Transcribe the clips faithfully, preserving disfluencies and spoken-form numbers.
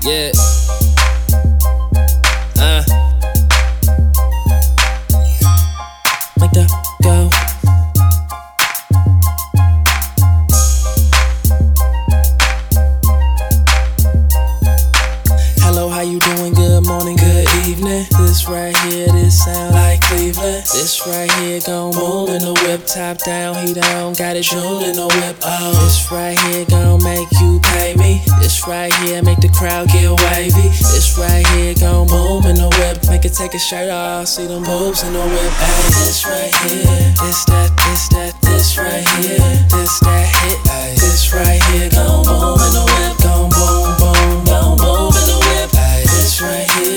Yeah. Uh. Make that go. Hello, how you doing? Good morning, good evening. This right here, this sound like Cleveland. This right here gon' move in the whip, top down, he down, got it tuned in the whip. Oh, this right here gon' make you pay me. This right here make the crowd get wavy. This right here gon' boom in the whip, make it take a shirt off, see them boobs in the whip. Ay, this right here, this that, this that, this right here, this that hit. Ay, this right here gon' boom in the whip, gon' boom, boom, gon' boom in the whip. Ay, this right here,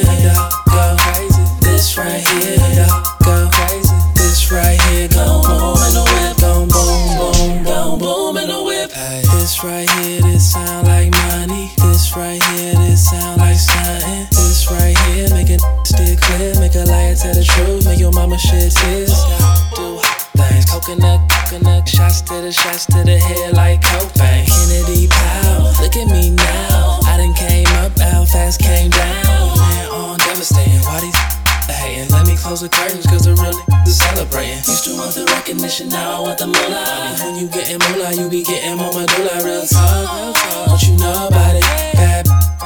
go crazy. This right here, go crazy. This right here, gon' boom in the whip, gon' boom, boom, gon' boom in the whip. Ay, this right here, this sound like money. This right here, this sound like stuntin'. This right here, make it stick clear, make a liar tell the truth, make your mama shed tears. Do things, coconut, coconut, shots to the shots to the head like cocaine. Kennedy Powell, look at me now. I done came up, out fast came down. Man, on devastating, why these hating? Let me close the curtains, cause the real niggas is celebrating. Used to want the recognition, now I want the moolah. When you getting moolah, you be getting more medulla. Real talk, real talk, what you know about it? Bad,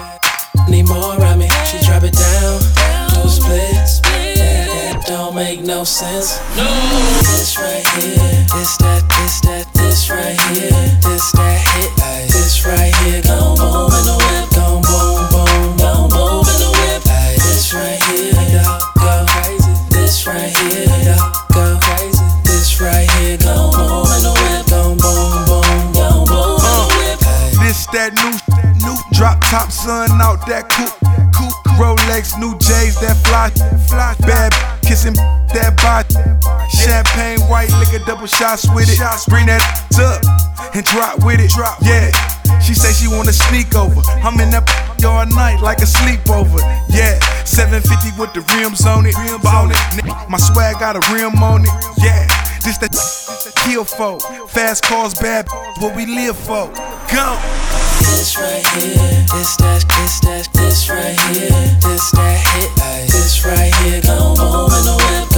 need more around me. She drop it down, do a split. That, that don't make no sense. No, this right here, this that, this that, this right here, this that hit. This right here, gon' boom in the whip, gon' boom, boom, gon' boom in the whip. This right here, go crazy. This right here, go crazy. This right here, gon' boom in the whip, gon' boom, boom, gon' boom in the whip. This that new, new drop top sun out that coupe, coupe. Rolex, new J's that fly, fly. Bad kissing that body. Champagne, white liquor, double shots with it. Bring that up and drop with it. Yeah, she say she wanna sneak over. I'm in that all night like a sleepover. Yeah, seven fifty with the rims on it. Ballin', my swag got a rim on it. Yeah, this that kill for. Fast cars, bad, what we live for. Go. This right here, this that, this that, this right here, this that hit. This right here, gon' boom in the whip,